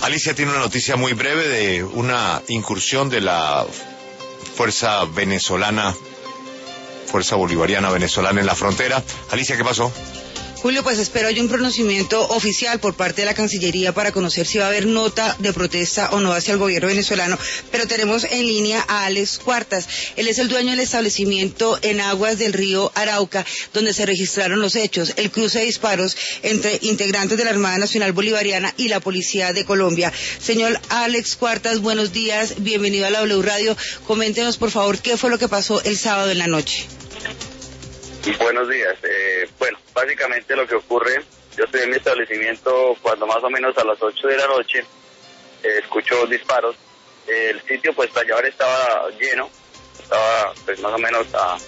Alicia tiene una noticia muy breve de una incursión de la fuerza bolivariana venezolana en la frontera. Alicia, ¿qué pasó? Julio, pues espero hay un pronunciamiento oficial por parte de la Cancillería para conocer si va a haber nota de protesta o no hacia el gobierno venezolano, pero tenemos en línea a Alex Cuartas. Él es el dueño del establecimiento en aguas del río Arauca, donde se registraron los hechos, el cruce de disparos entre integrantes de la Armada Nacional Bolivariana y la Policía de Colombia. Señor Alex Cuartas, buenos días, bienvenido a la W Radio. Coméntenos, por favor, qué fue lo que pasó el sábado en la noche. Buenos días. Bueno, básicamente lo que ocurre, yo estoy en mi establecimiento cuando más o menos a las 8 de la noche escucho disparos. El sitio pues Tallador estaba lleno, estaba pues más o menos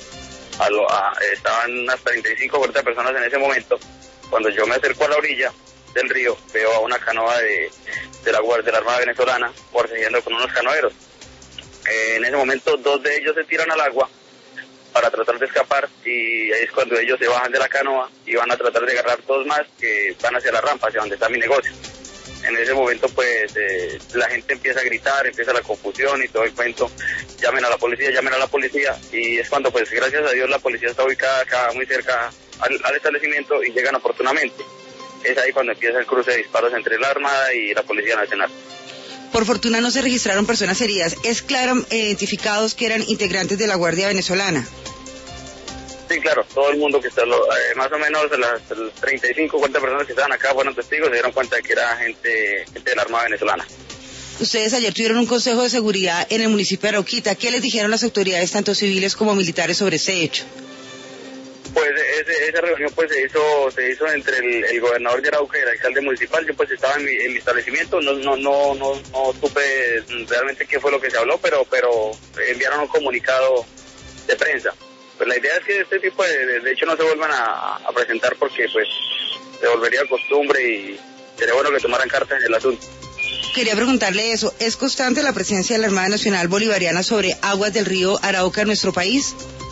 estaban unas 35 o 40 personas en ese momento. Cuando yo me acerco a la orilla del río, veo a una canoa de la Armada Venezolana forcejeando con unos canoeros. En ese momento 2 de ellos se tiran al agua para tratar de escapar, y ahí es cuando ellos se bajan de la canoa y van a tratar de agarrar 2 más que van hacia la rampa, hacia donde está mi negocio. En ese momento pues la gente empieza a gritar, empieza la confusión y todo el cuento, llamen a la policía, y es cuando pues gracias a Dios la policía está ubicada acá muy cerca al establecimiento y llegan oportunamente. Es ahí cuando empieza el cruce de disparos entre la Armada y la Policía Nacional. Por fortuna no se registraron personas heridas. ¿Es claro identificados que eran integrantes de la Guardia Venezolana? Sí, claro, todo el mundo que está, más o menos las 35 o 40 personas que estaban acá fueron testigos, se dieron cuenta de que era gente de la Armada Venezolana. Ustedes ayer tuvieron un consejo de seguridad en el municipio de Arauquita. ¿Qué les dijeron las autoridades, tanto civiles como militares, sobre ese hecho? Pues esa reunión pues se hizo entre el gobernador de Arauca y el alcalde municipal. Yo pues estaba en mi establecimiento, no supe realmente qué fue lo que se habló, pero enviaron un comunicado de prensa. Pues la idea es que este tipo de hechos no se vuelvan a presentar, porque pues se volvería costumbre y sería bueno que tomaran cartas en el asunto. Quería preguntarle eso, ¿es constante la presencia de la Armada Nacional Bolivariana sobre aguas del río Arauca en nuestro país?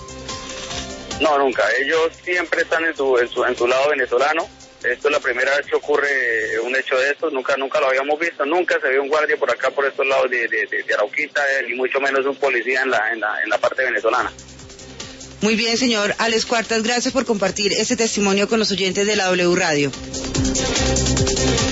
No, nunca. Ellos siempre están en su lado venezolano. Esto es la primera vez que ocurre un hecho de estos. Nunca lo habíamos visto. Nunca se vio un guardia por acá, por estos lados de Arauquita, ni mucho menos un policía en la parte venezolana. Muy bien, señor Alex Cuartas, gracias por compartir este testimonio con los oyentes de la W Radio.